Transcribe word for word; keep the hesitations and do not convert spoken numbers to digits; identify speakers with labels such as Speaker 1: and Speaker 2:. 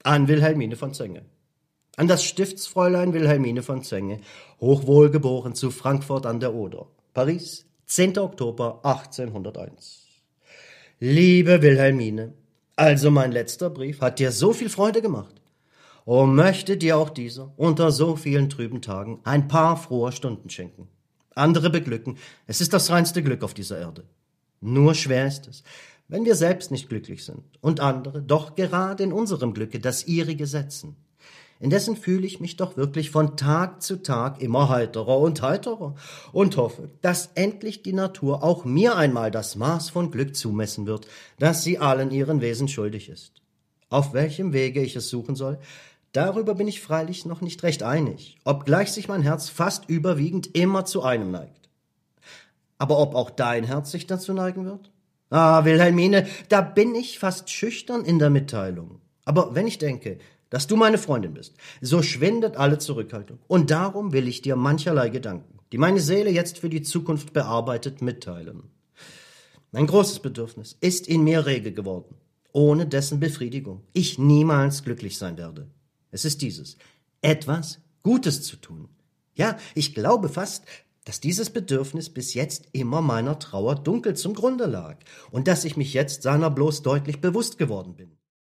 Speaker 1: An Wilhelmine von Zenge. An das Stiftsfräulein Wilhelmine von Zenge, hochwohlgeboren zu Frankfurt an der Oder, Paris, zehnter Oktober achtzehnhunderteins. Liebe Wilhelmine, also mein letzter Brief hat dir so viel Freude gemacht. O möchte dir auch dieser, unter so vielen trüben Tagen, ein paar froher Stunden schenken. Andere beglücken, es ist das reinste Glück auf dieser Erde. Nur schwer ist es, wenn wir selbst nicht glücklich sind und andere doch gerade in unserem Glücke das ihrige setzen. Indessen fühle ich mich doch wirklich von Tag zu Tag immer heiterer und heiterer und hoffe, dass endlich die Natur auch mir einmal das Maß von Glück zumessen wird, das sie allen ihren Wesen schuldig ist. Auf welchem Wege ich es suchen soll, darüber bin ich freilich noch nicht recht einig, obgleich sich mein Herz fast überwiegend immer zu einem neigt. Aber ob auch dein Herz sich dazu neigen wird? Ah, Wilhelmine, da bin ich fast schüchtern in der Mitteilung. Aber wenn ich denke, dass du meine Freundin bist, so schwindet alle Zurückhaltung. Und darum will ich dir mancherlei Gedanken, die meine Seele jetzt für die Zukunft bearbeitet, mitteilen. Ein großes Bedürfnis ist in mir rege geworden, ohne dessen Befriedigung ich niemals glücklich sein werde. Es ist dieses, etwas Gutes zu tun. Ja, ich glaube fast, dass dieses Bedürfnis bis jetzt immer meiner Trauer dunkel zum Grunde lag und dass ich mich jetzt seiner bloß deutlich bewusst geworden bin.